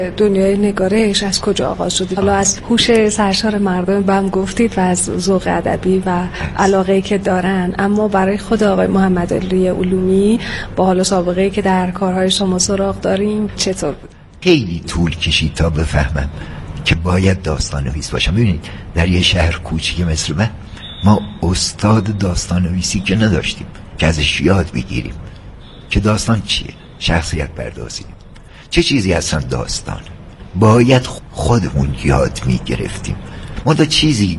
دنیای نگارش از کجا آغاز شد؟ حالا از هوش سرشار مردم بهم گفتید و از ذوق ادبی و علاقه‌ای که دارن، اما برای خود آقای محمدعلی علومی با حالا سابقه‌ای که در کارهای شما سراغ داریم چطور بود؟ خیلی طول کشید تا بفهمم که باید داستان نویس باشم. ببینید در یه شهر کوچیک مثل من ما استاد داستان نویسی که نداشتیم که ازش یاد بگیریم که داستان چیه، شخصیت پردازی، چه چیزی اصلا داستان، باید خودمون یاد میگرفتیم. منتها چیزی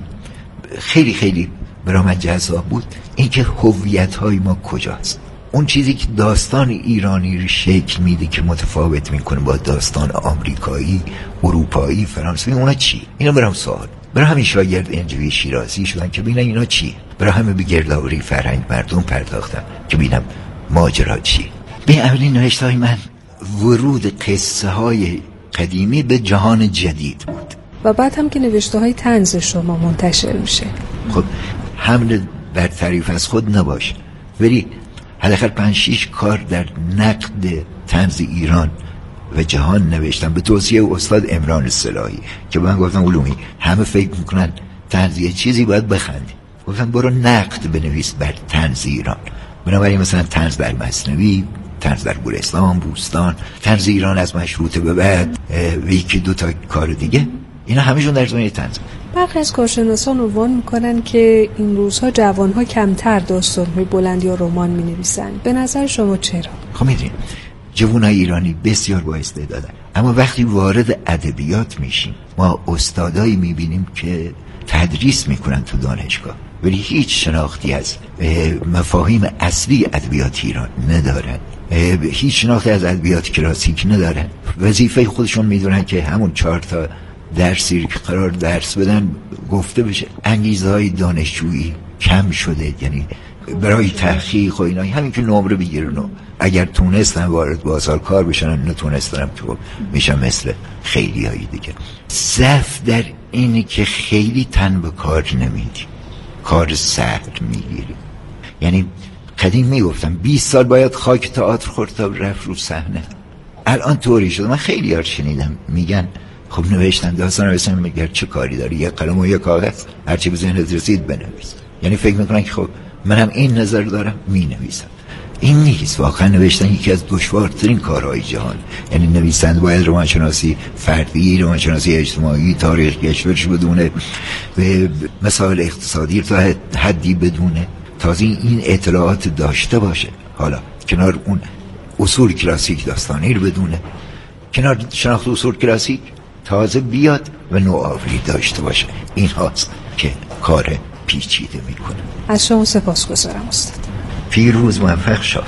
خیلی خیلی برای من جذاب بود، اینکه هویت های ما کجاست. اون چیزی که داستان ایرانی رو شکل میده که متفاوت میکنه با داستان آمریکایی، اروپایی، فرانسوی، اونا چی؟ اینا برام سوال. برای همین شاگرد انجوی شیرازی شدن که ببینم اینا چیه. برای همین به گردآوری فرهنگ مردم پرداختم که ببینم ماجرا چیه. به اولین نوشته های من ورود قصه های قدیمی به جهان جدید بود و بعد هم که نوشته های طنز شما منتشر میشه. خب حمل بر تعریف از خود نباشه، ولی حداقل 5-6 کار در نقد طنز ایران و جهان نوشتم به توصیه استاد عمران صلاحی که من گفتم علومی همه فکر میکنن طنز یه چیزی باید بخندی، گفتم برو نقد بنویس بر طنز ایران. بنابراین مثلا طنز در مثنوی، طنز در گلستان، بوستان، طنز ایران از مشروطه به بعد و یکی 2 تا کار دیگه، اینا همشون در زمینه طنز. برخی از کارشناسان عنوان میکنن که این روزها جوانها کمتر داستان‌های بلند یا رمان مینویسن. به نظر شما چرا؟ خب میدونید جوانای ایرانی بسیار با استعدادن، اما وقتی وارد ادبیات میشیم ما استادایی میبینیم که تدریس میکنن تو دانشگاه ولی هیچ شناختی از مفاهیم اصلی ادبیات ایران ندارن، هیچ شناختی از ادبیات کلاسیک ندارن. وظیفه خودشون میدونن که همون 4 تا درسی که قرار درس بدن گفته بشه. انگیزه های دانشجویی کم شده، یعنی برای تحقیق و اینا همین که نمره بگیرن و اگر تونستن وارد بازار کار بشن، نتونستن که میشن مثل خیلی هایی دیگه. ضعف در اینه که خیلی تن به کار نمیدیم، کار سخت میگیریم. یعنی قدیم میگفتم 20 سال باید خاک تئاتر خورد تا رفت رو صحنه، الان طوری شده. من خیلی ها شنیدم میگن خب نوشتن داستان نوشتن، میگن چه کاری داری، یه قلم و یه کاغذ هرچی به ذهنت رسید بنویس. یعنی فکر میکنن که خب منم این نظر دارم مینویسم. این نیست، واقعا نوشتن یکی از دشوارترین کارهای جهان. یعنی نویسنده باید روانشناسی فردی، روانشناسی اجتماعی، تاریخ کشورش بدونه، به مسائل اقتصادی تا حدی بدونه، تازه این اطلاعات داشته باشه. حالا کنار اون اصول کلاسیک داستانی رو بدونه، کنار شناخت اصول کلاسیک تازه بیاد و نوآوری داشته باشه. این هاست که کار پیچیده میکنه. از شما سپاسگزارم استاد. پیروز موفق شد.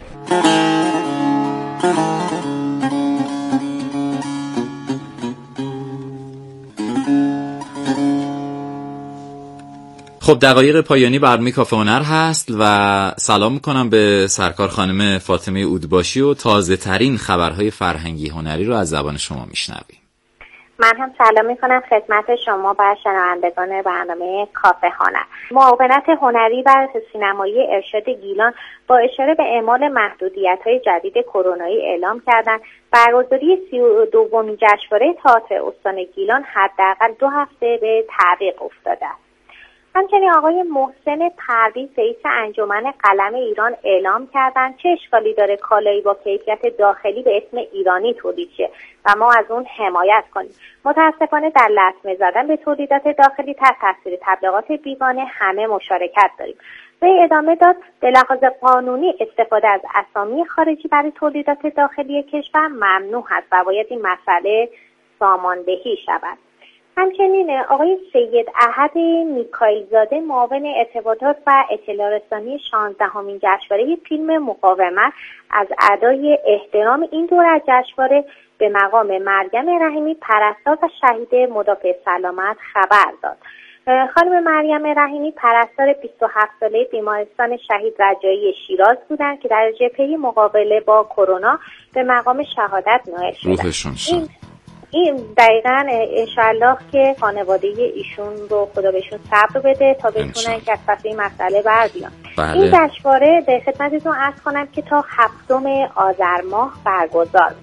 خب دقایق پایانی برنامه کافه هنر هست و سلام میکنم به سرکار خانم فاطمه اودباشی و تازه ترین خبرهای فرهنگی هنری رو از زبان شما میشنویم. من هم سلام میکنم خدمت شما و شنوندگان برنامه کافه هنر. معاونت هنری و سینمایی ارشاد گیلان با اشاره به اعمال محدودیت‌های جدید کرونایی اعلام کردند برگزاری 32مین جشنواره تئاتر استان گیلان حداقل 2 هفته به تعویق افتاده است. همچنین آقای محسن پرویز رئیس انجمن قلم ایران اعلام کردند چه اشکالی داره کالایی با کیفیت داخلی به اسم ایرانی تولید شه و ما از اون حمایت کنیم. متاسفانه در لطمه زدن به تولیدات داخلی تحت تاثیر تبلیغات بیگانه همه مشارکت داریم. و ادامه داد به لحاظ قانونی استفاده از اسامی خارجی برای تولیدات داخلی کشور ممنوع است و باید این مسئله ساماندهی شود. همچنین آقای سید احد میکائیل زاده معاون ارتباطات و اطلاع رسانی 16مین جشنواره فیلم مقاومت از ادای احترام این دوره از جشنواره به مقام مریم رحیمی پرستار و شهید مدافع سلامت خبر داد. خانم مریم رحیمی پرستار 27 ساله بیمارستان شهید رجایی شیراز بودند که در جبهه مقابله با کرونا به مقام شهادت نائل شدند. این دقیقاً انشالله که خانواده ایشون رو خدا بهشون صبر بده تا بتونن که از پس این مسئله بر بیان. این جشنواره در خدمتتون عرض کنم که تا 7 آذر ماه برگزار میشه.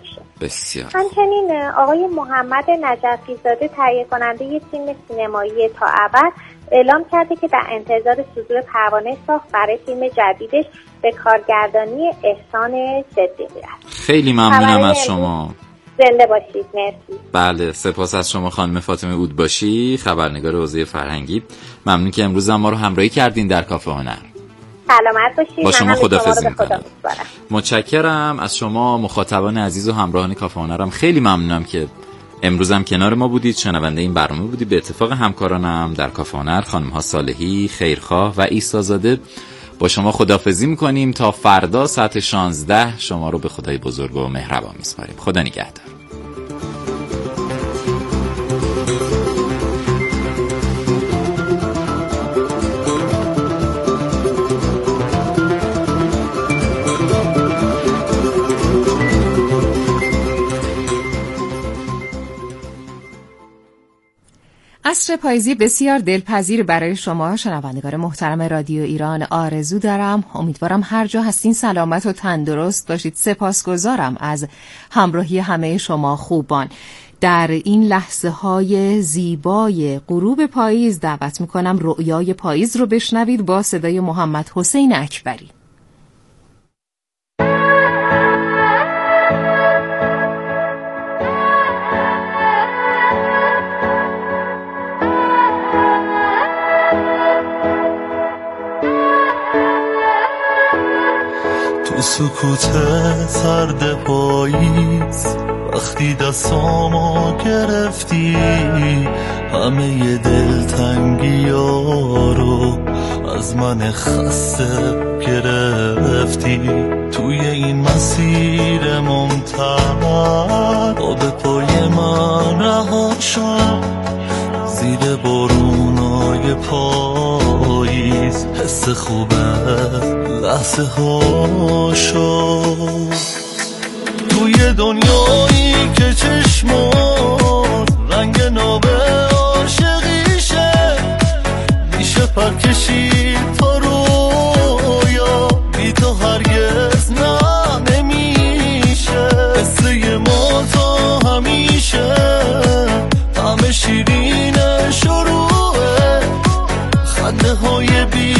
بسیار. همچنین آقای محمد نجفی زاده تهیه کننده فیلم سینمایی تا ابد اعلام کرده که در انتظار صدور پروانه ساخت برای فیلم جدیدش به کارگردانی احسان صدیقی است. خیلی ممنونم از شما. زنده باشید. مرسی. بله، سپاس از شما خانم فاطمه اودباشی، خبرنگار حوزه فرهنگی. ممنون که امروز ما رو همراهی کردین در کافه هنر. سلامت باشید. با شما خداحافظی می‌کنم. متشکرم از شما مخاطبان عزیز و همراهان کافه هنرم. خیلی ممنونم که امروزم کنار ما بودید، شنونده این برنامه بودید. به اتفاق همکارانم در کافه هنر خانم‌ها صالحی، خیرخواه و عیسی‌زاده با شما خداحافظی می‌کنیم تا فردا ساعت 16 شما رو به خدای بزرگ و مهربان می‌سپاریم. خدا نگهدار. عصر پاییزی بسیار دلپذیر برای شما شنوندگان محترم رادیو ایران آرزو دارم. امیدوارم هر جا هستین سلامت و تندرست باشید. سپاسگزارم از همراهی همه شما خوبان. در این لحظه های زیبای غروب پاییز دعوت میکنم رؤیای پاییز رو بشنوید با صدای محمد حسین اکبری. تو سکوت سرد پاییز وقتی دستامو گرفتی، همه دلتنگی ها رو از من خسته گرفتی. توی این مسیر ممتد آب پای من رها شد، زیر بارونای پاییز حس خوبه لحظه ها شد. توی دنیایی که چشمات رنگ ناب عاشقیشه، میشه پر کشید تا رویا، بی تو هرگز نه نمیشه. قصه ما تا همیشه طعم شیرین شروعه، خنده های بی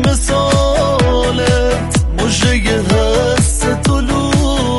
مثالت مژه حس طلوعه.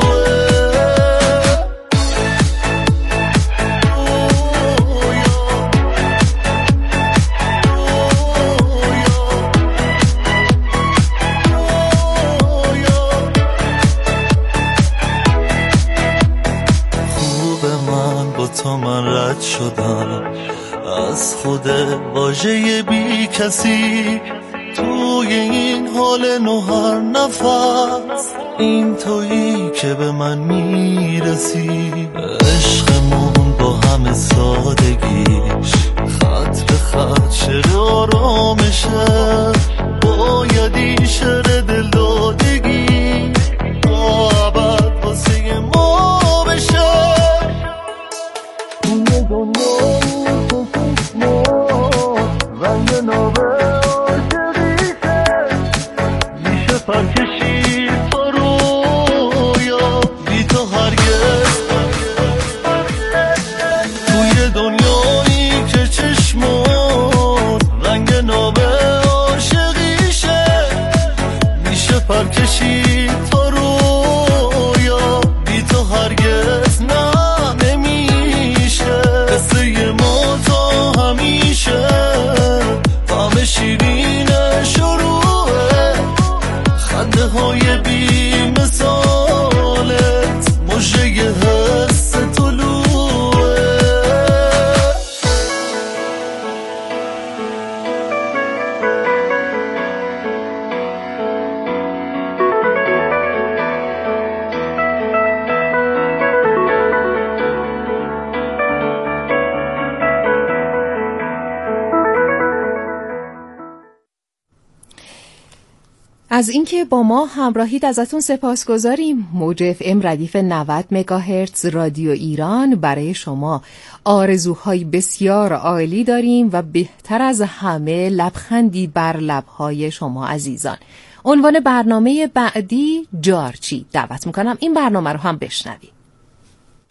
خوب من با تو من رد شدم از خود واژه بی کسی، توی این حال نو هر نفس این تویی که به من میرسی. عشقمون با همه سادگیش خط به خط شعر آرامشه، بایدی شعر دلدادگی تا ابد واسه ما بشه. توی دنیایی که چشمات رنگ نابه پر کشید تا رویا، بی تو هرگز. توی دنیایی که چشمات رنگ ناب عاشقیشه، میشه پر کشید تا رویا، بی تو هرگز نه نمیشه. قصه ما تا همیشه طعم شیرین شروعه، خنده های بی مثالت مژه حس طلوعه. از اینکه با ما همراهید ازتون سپاسگزاریم. موج FM ردیف 90 مگاهرتز رادیو ایران برای شما آرزوهای بسیار عالی داریم و بهتر از همه لبخندی بر لبهای شما عزیزان. عنوان برنامه بعدی جارچی. دعوت میکنم این برنامه رو هم بشنوید.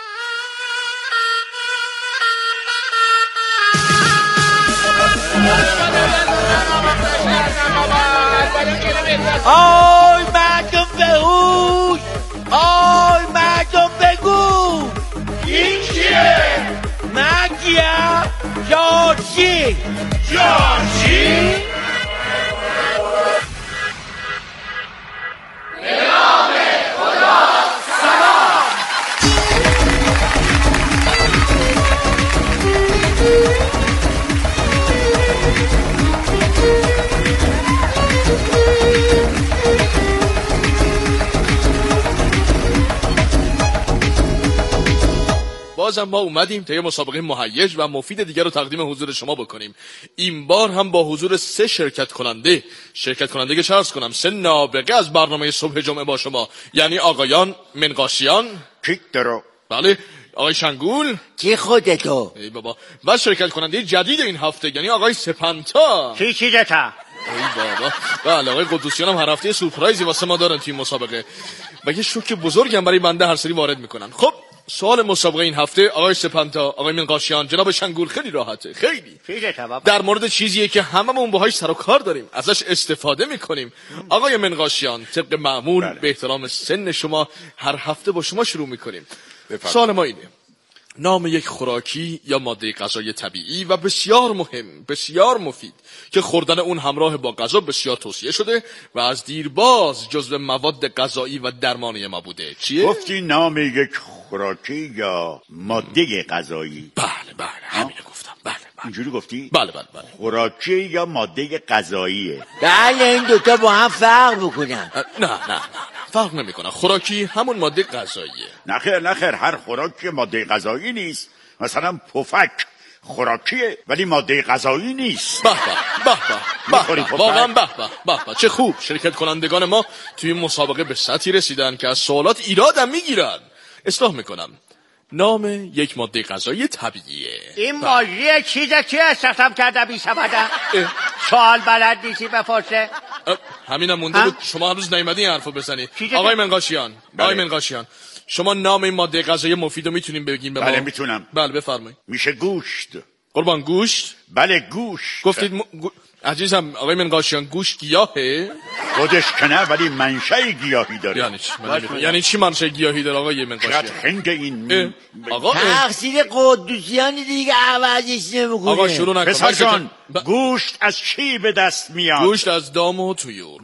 آی مردم بهوش، آی مردم بگو این کیه؟ من کیم؟ جارچی جارچی؟ بازم ما اومدیم تا یه مسابقه مهیج و مفید دیگر رو تقدیم حضور شما بکنیم. این بار هم با حضور 3 شرکت کننده که عرض کنم 3 نابغه از برنامه صبح جمعه با شما، یعنی آقایان منقاشیان پیکترو، بله، آقای شنگول کی خودتو؟ ای بابا، و شرکت کننده جدید این هفته یعنی آقای سپنتا. کی چیزتا؟ ای بابا، بله آقای قدوسیان هم هر هفته سورپرایزی واسه ما دارن توی مسابقه و یه شوک بزرگم برای بنده هر سری وارد میکنن. خب سوال مسابقه این هفته آقای سپنتا، آقای منقاشیان، جناب شنگول خیلی راحته، خیلی در مورد چیزیه که هممون باهاش سر و کار داریم، ازش استفاده میکنیم. آقای منقاشیان طبق معمول به احترام سن شما هر هفته با شما شروع میکنیم. سوال ما اینه: نام یک خوراکی یا ماده غذایی طبیعی و بسیار مهم، بسیار مفید که خوردن اون همراه با غذا بسیار توصیه شده و از دیرباز جزو مواد غذایی و درمانی ما بوده. چیه؟ گفتی نام یک خوراکی یا ماده غذایی؟ بله همینو گفتم. بله اینجوری گفتی؟ بله خوراکی یا ماده غذاییه؟ بله این دوتا با هم فرق میکنن. نه فرق نمیکنه. خوراکی همون ماده غذاییه. نخیر هر خوراکی ماده غذایی نیست. مثلا پفک خوراکیه ولی ماده غذایی نیست. به واقعا به چه خوب شرکت کنندگان ما توی مسابقه به سطحی رسیدن که از سوالات ایرادم میگیرن. اصلاح میکنم، نام یک ماده غذایی طبیعیه. این ماژی چیزه که استخدام کرده بی سبده؟ سوال بلد نیستی بپرسه؟ همینم مونده بود شما هنوز نیومدی این حرفو بزنی. آقای منقاشیان شما نام این ماده غذایی مفیدو میتونیم بگیم به ما؟ بله میتونم. بله بفرمایید. میشه گوشت. قربان گوشت؟ بله گوشت. گفتید عزیزم آقای منقاشیان گوشت گیاهه؟ خودش که نه ولی منشأ گیاهی داره. یعنی چی منشأ گیاهی داره آقای منقاشیان؟ خنگ این آقا تقصیر قدوسیان دیگه عوضش نمیکنه. آقا شروع نکن. پسر جان گوشت از چی به دست میاد؟ گوشت از دام و طیور.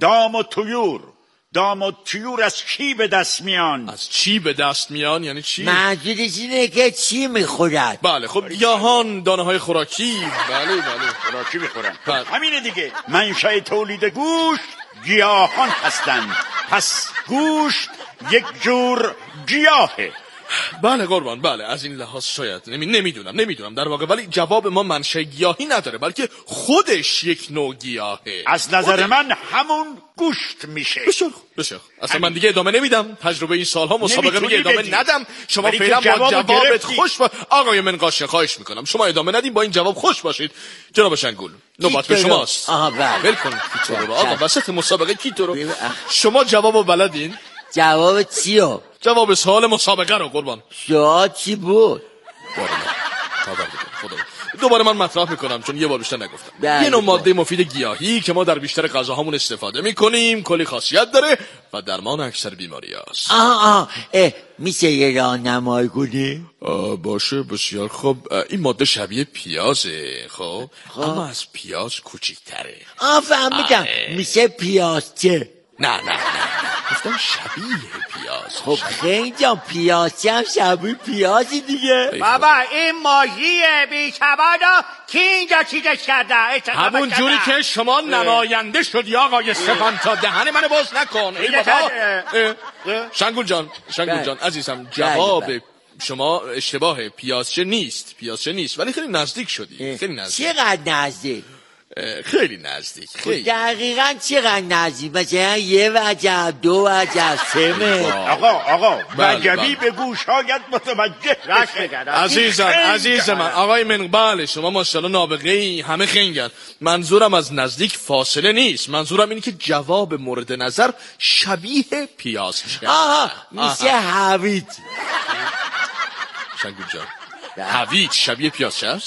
دام و طیور از کی به دست میان؟ از چی به دست میان یعنی چی؟ منظورش اینه که چی میخورد. بله خب گیاهان، دانه های خوراکی. بله خوراکی میخورن. همینه دیگه. منشأ تولید گوشت گیاهان هستن. پس گوشت یک جور گیاهه. بله قربان، بله از این لحاظ شاید نمیدونم در واقع، ولی جواب ما منشأ گیاهی نداره بلکه خودش یک نوع گیاهه. از نظر من همون گوشت میشه. بسیار اصلا من دیگه ادامه نمیدم. تجربه این سالها مسابقه میگه ادامه ندم. شما فعلا با جوابت خوش آقای منقاشی خواهش میکنم شما ادامه ندیم، با این جواب خوش باشید. جناب شنگول نوبت به شماست. ول کن کیتو رو آقا، وسط مسابقه کیتو رو. شما جوابو بلدین؟ جواب چیو؟ جواب سوال مسابقه رو قربان. سوال چی بود؟ دوباره من مطرح میکنم چون یه بار بیشتر نگفتم. یه نوع ماده مفید گیاهی که ما در بیشتر غذاهامون استفاده میکنیم، کلی خاصیت داره و درمان اکثر بیماری هست. میشه یه راهنمایی کنی؟ باشه بسیار خوب. این ماده شبیه پیازه خب اما از پیاز کوچیک‌تره. فهمیدم. میشه پیازچه؟ نه گفتم شبیه پیاز. خب خیلی جان پیازچه هم شبیه پیازی دیگه. بابا این ماژیه بی سوادا کی اینجا چیزش کرده؟ همون جوری که شما نماینده شدی آقای سپنتا دهن منو باز نکن. شنگول جان عزیزم جواب شما اشتباهه. پیازچه نیست ولی خیلی نزدیک شدی. خیلی نزدیک. چقدر نزدیک؟ خیلی نزدیک. دقیقاً چقدر نزدیک؟ مثلا یه وجب، 2 وجب، 3 متر. آقا وجبی بگو شاید متوجه بشه. عزیز من آقای بله شما ماشاءالله نابغه‌ای، همه خنگن. منظورم از نزدیک فاصله نیست، منظورم اینه که جواب مورد نظر شبیه پیاز میشه هویج. شنگول جان هویج شبیه پیاز هست؟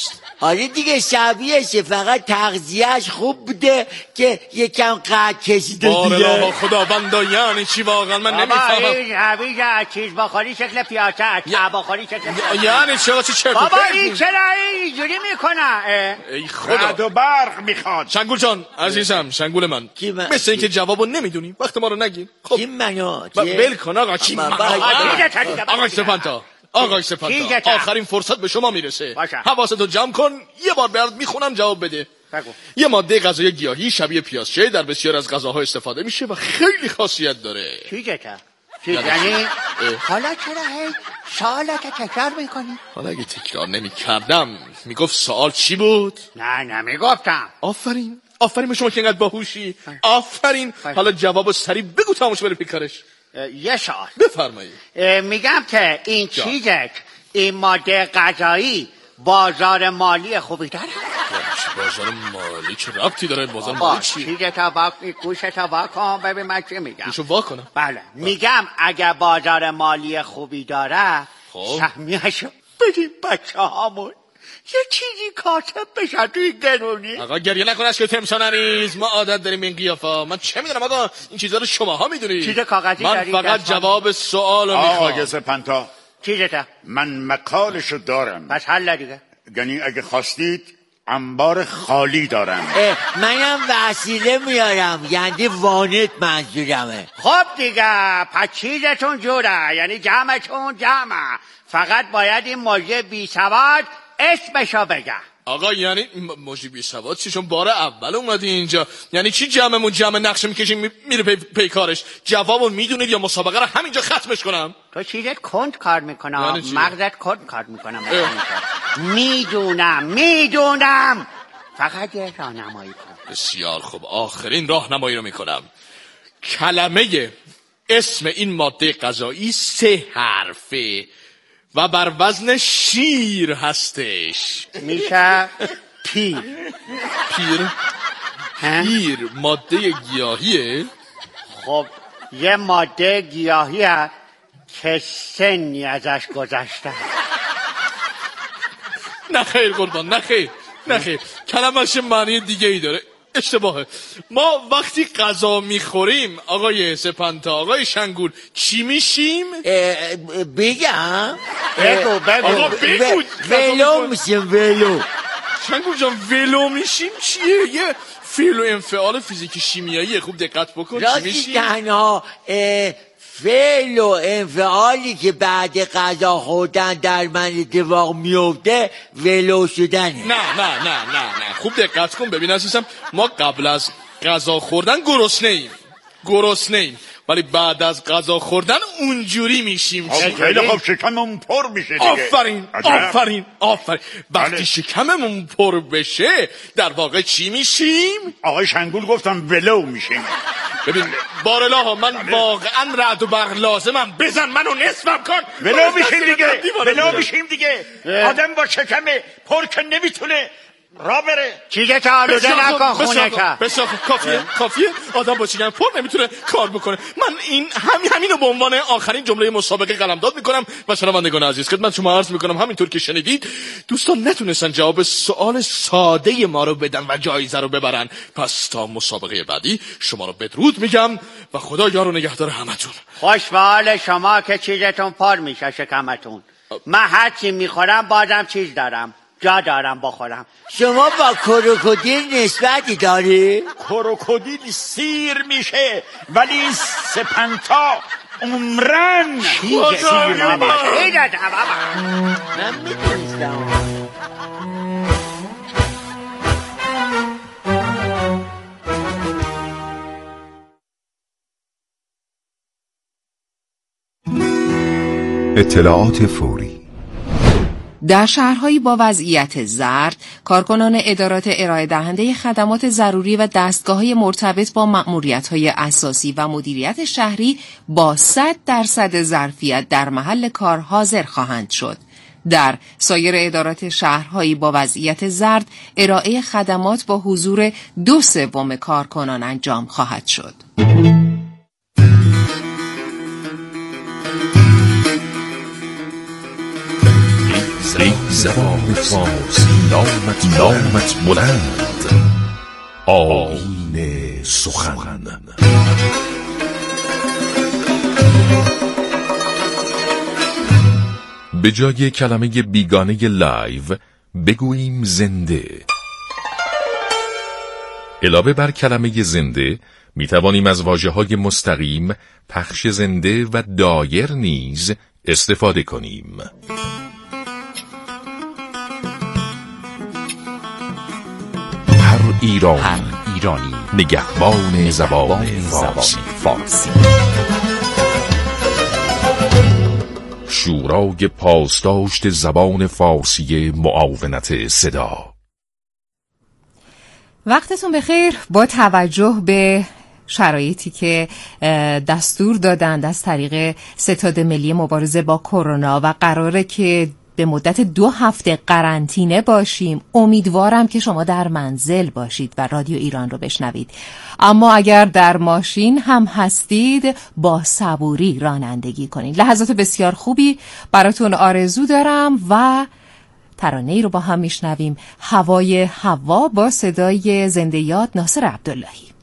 آره دیگه شبیهشه، فقط تغذیهش خوب بوده که یکم قد کشیده دیگه. بارالله خداوندا یعنی چی واقعا من نمیفهمم. این چیز بخوری شکل پیاچه، بخوری شکل یعنی چرا چی چرت و بابا پرت این چرا اینجوری میکنه؟ ای خدا. رعد و برق میخواد. شنگول جان عزیزم، شنگول من، مثل اینکه جوابو نمیدونی، وقت ما رو نگیر. خب کی منو ول کن آقا. کی آقا سپنتا، آقای سپنتا، آخرین فرصت به شما میرسه. حواستو جمع کن، یه بار برات میخونم جواب بده. یه ماده غذایی گیاهی شبیه پیازچه در بسیار از غذاها استفاده میشه و خیلی خاصیت داره. یعنی حالا چرا سوالات تکرار میکنی؟ حالا اگه تکرار نمیکردم میگفت سوال چی بود؟ نه نمیگفتم. آفرین به شما که اینقدر باهوشی. آفرین. حالا جواب سریع بگو تماشا بره پیکارش. یه سوال بفرمایید. میگم که این چیزک، این ماده غذایی بازار مالی خوبی داره؟ بازار مالی چه ربطی داره؟ بازار مالی چیه؟ گوشتا واکن ببین من چی میگم. گوشو واکنم؟ بله میگم اگه بازار مالی خوبی داره سهمیهشو بدیم بچه هامون یه چیزی کاسب بشه توی گرونی. آقا گریه نکن از که تمسا نریز، ما عادت داریم این قیافا. من چه میدونم آقا، این چیزا رو شماها میدونی. چیز کاغذی من داری؟ فقط جواب سوالو میخوام. آقا سپنتا چیزته؟ من مقالشو دارم. بس حل دیگه. یعنی اگه خواستید انبار خالی دارم. منم وسیله میارم، یعنی وانت منظورمه. خب دیگه پس چیزتون جوره، یعنی جمعتون جمعه، فقط باید این موجه بی سواد اسمشو بگه. آقا یعنی موجی بی سواد چی؟ چون بار اول اومدی اینجا، یعنی چی جمعمون جمع نقشه میکشیم میره پی کارش؟ جوابو میدونید یا مسابقه رو همینجا ختمش کنم؟ تو چیزت کند کار میکنه، مغزت کند کار میکنه. میدونم فقط یه راهنمایی کن. بسیار خوب، آخرین راهنمایی رو میکنم. کلمه اسم این ماده غذایی 3 حرفه و بر وزن شیر هستش. میشه پیر ماده گیاهیه. خب یه ماده گیاهیه که سنی ازش گذشته. نه خیر قربان، نه خیر کلمه‌اش معنی دیگه ای داره. اشتباهه. ما وقتی غذا میخوریم آقای سپنتا، آقای شنگول، چی میشیم؟ بگم؟ آقا بگو. ولو میشیم. ولو. شنگول جان ولو میشیم چیه؟ یه فعل و انفعال فیزیکی شیمیاییه، خوب دقت بکن. چی میشیم؟ تنها فعل و انفعالی که بعد غذا خوردن در من اتفاق میفته ولو شدنه. نه خوب دقت کن. ببین عزیزم، ما قبل از غذا خوردن گرسنه ایم ولی بعد از غذا خوردن اونجوری میشیم. خیلی خوب، شکممون پر میشه دیگه. آفرین. وقتی شکممون پر بشه در واقع چی میشیم؟ آقای شنگول گفتم ولو میشیم. ببین بارالله من واقعا رعد و برق لازمم، بزن منو نصفم کن. ولو میشیم دیگه. آدم با شکم پر که نمیتونه را بره. چیزت آلوده نکن خونه که. بسیار کافیه. آدم با شکم پر نمیتونه کار بکنه. من همینو به عنوان آخرین جمله مسابقه قلمداد میکنم و شنوندگان عزیز خدمت شما عرض میکنم همینطور که شنیدید دوستان نتونستن جواب سوال ساده ما رو بدن و جایزه رو ببرن. پس تا مسابقه بعدی شما رو بدرود میگم و خدا یار و نگهدار همتون. خوش به حال شما که چیزتون پر میشه شکمتون. من هر چی میخورم بازم چیز دارم، جا دارم بخورم. شما با کروکودیل نسبتی داری؟ کروکودیل سیر میشه ولی این سپنتا عمرن سیر نمیشه. من میدونستم. اطلاعات فوری. در شهرهایی با وضعیت زرد، کارکنان ادارات ارائه دهنده خدمات ضروری و دستگاه‌های مرتبط با مأموریت‌های اساسی و مدیریت شهری با 100% ظرفیت در محل کار حاضر خواهند شد. در سایر ادارات شهرهایی با وضعیت زرد، ارائه خدمات با حضور 2/3 کارکنان انجام خواهد شد. ای زبان فارسی نامت بلند، آیین سخن. به جای کلمه بیگانه لایو بگوییم زنده. علاوه بر کلمه زنده می توانیم از واژه‌های مستقیم، پخش زنده و دایر نیز استفاده کنیم. هر ایرانی نگهبان زبان فارسی. شورای پاسداشت زبان فارسی معاونت صدا. وقتتون بخیر. با توجه به شرایطی که دستور دادند از طریق ستاد ملی مبارزه با کرونا و قراره که به مدت 2 هفته قرنطینه باشیم، امیدوارم که شما در منزل باشید و رادیو ایران رو بشنوید. اما اگر در ماشین هم هستید با صبوری رانندگی کنید. لحظات بسیار خوبی براتون آرزو دارم و ترانه‌ای رو با هم میشنویم. هوای هوا با صدای زنده یاد ناصر عبداللهی.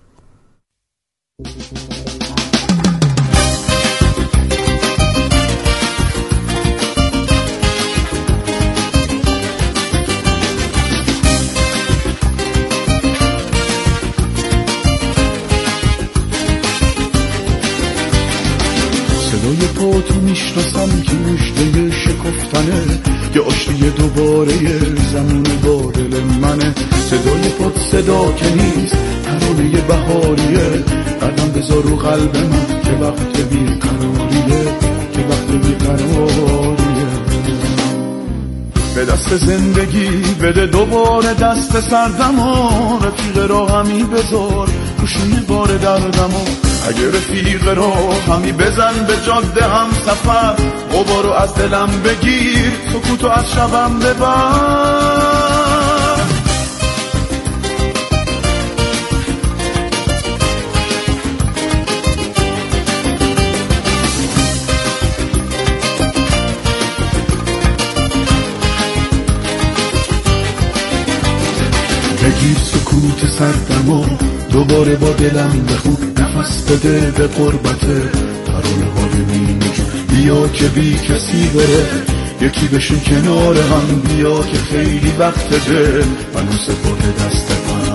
صدای پاتو میشناسم که مژده شکفتنه، یه آشتی دوباره زمون با دل منه. صدای پات صدا که نیست، ترانه بهاریه. قدم بذار رو قلب من که وقت بیقراریه، که وقت بیقراریه. به دست زندگی بده دوباره دست سردمو، رفیق راهمی بذار گوشی بار دردمو. اگه رفیق راهمی بزن به جاده هم سفر، غبارو از دلم بگیر، سکوتو از شبم ببر. بگیر سکوت سردمو، دوباره با دلم بخون، نفس بده به قربته ترانه های مینجو. بیا که بی کسی بره، یکی بشین کنار هم، بیا که خیلی وقت دل منو سپرده دست من.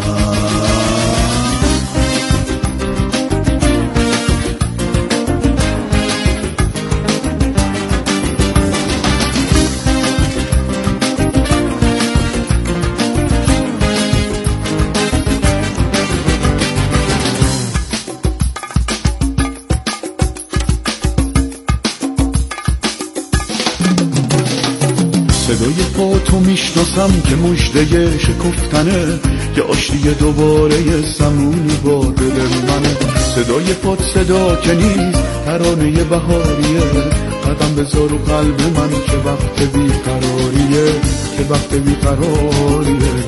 صدای پاتو میشناسم که مژده شکفتنه، یه آشتی دوباره زمونی با دل منه. صدای پات صدا که نیست، ترانه بهاریه. قدم بذار رو قلب من که وقت بیقراریه، که وقت بیقراریه.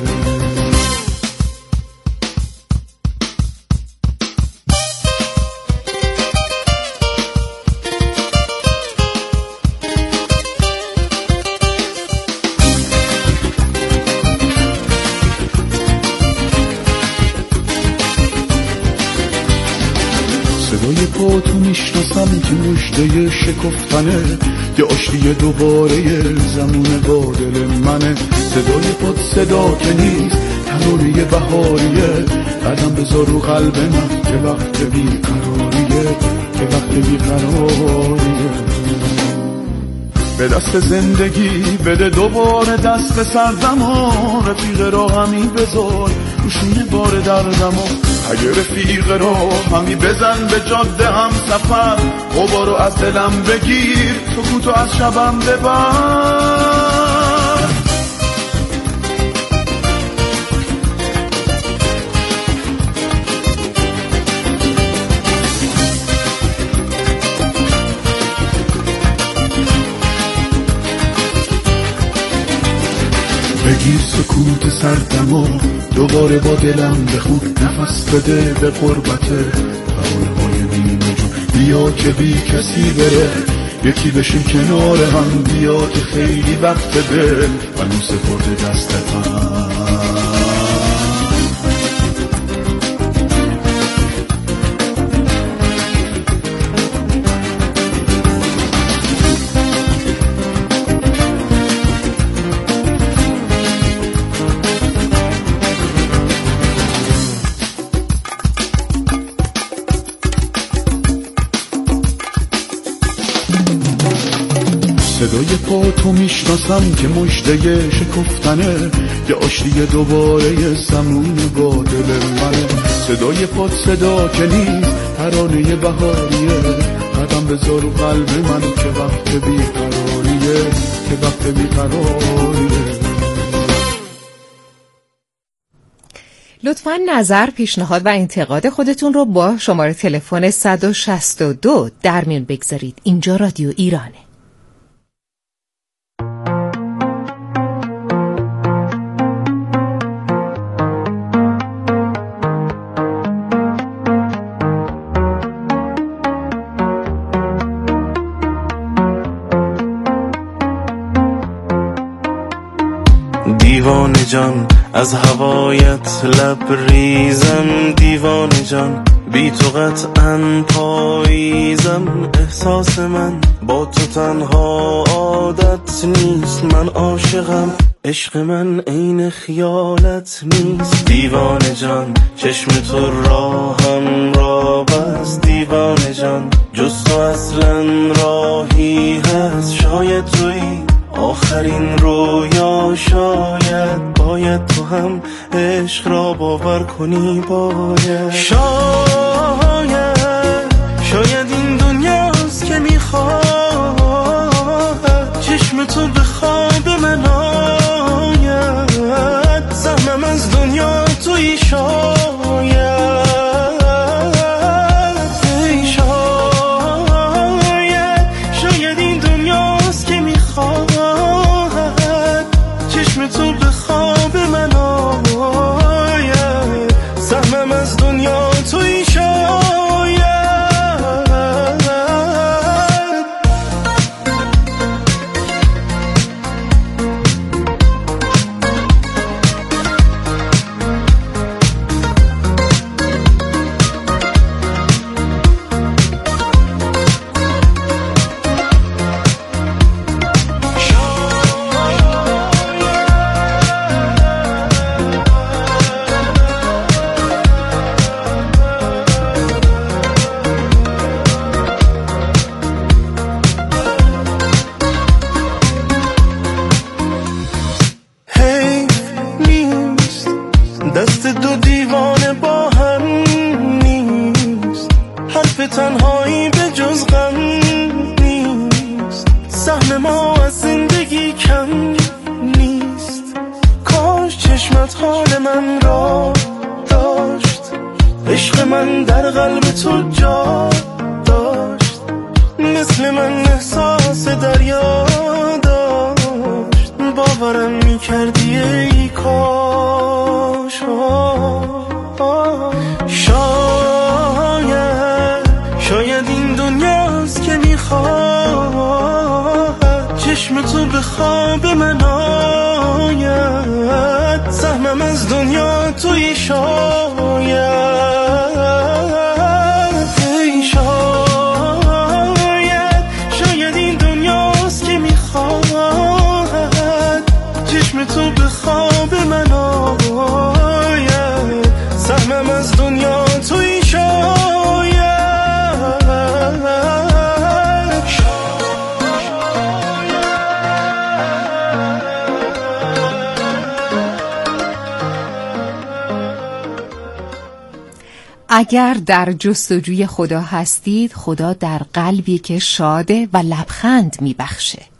صدای پاتو میشناسم که مژده شکفتنه، یه آشتی دوباره زمون با دل منه. صدای پات صدا که نیست، ترانه بهاریه. قدم بذار رو قلب من که وقت بیقراریه، که وقت بیقراریه. به دست زندگی بده دوباره دست سردمو، رفیق راهمی بذار گوشی بار دردمو. اگه رفیق راهمی بزن به جاده هم سفر، غبارو از دلم بگیر، سکوتو از شبم ببر. بگیر سکوت سردمو، دوباره با دلم بخون، نفس بده به قربته ترانه های بینجون. بیا که بی کسی بره، یکی بشیم کنار هم، بیا که خیلی وقت دل منو سپرده دستتم. صدای پا تو میشناسم که مژده شکفتنه، یه آشتی دوباره سمون با دل منه. صدای پا صدا که نیست، ترانه بهاریه، قدم بذار و قلب من که وقت بیقراریه، که وقت بیقراریه. لطفاً نظر، پیشنهاد و انتقاد خودتون رو با شماره تلفن 162 در میون بگذارید. اینجا رادیو ایرانه. دیوانه جان از هوایت لبریزم، دیوانه جان بی تو قطعاً پاییزم. احساس من با تو تنها عادت نیست، من عاشقم، عشق من عین خیالت نیست. دیوانه جان چشم تو راهم را بست، دیوانه جان جز تو اصلاً راهی هست. شاید تویی آخرین رویا، شاید تو هم عشق را باور کنی، شاید این دنیاست که میخواد چشم تو به خواب من آید. سهمم از دنیا تویی، شاید این دنیاست که میخواد چشم تو به خواب من آید. سهمم از دنیا تویی، دست دو دیوانه با هم نیست، حرف تنهایی به جز غم نیست. سهم ما از زندگی کم نیست، کاش چشمت حال من را داشت. عشق من در قلب تو جا داشت، مثل من احساس دریا داشت. باورم میکردی ای کاش. شاید این دنیاست که میخواد چشم تو به خواب من آید. سهمم از دنیا تویی، شاید این دنیاست که میخواد چشم تو به خواب من آید. سهمم از دنیا تویی، اگر در جستجوی خدا هستید، خدا در قلبی که شاده و لبخند میبخشه.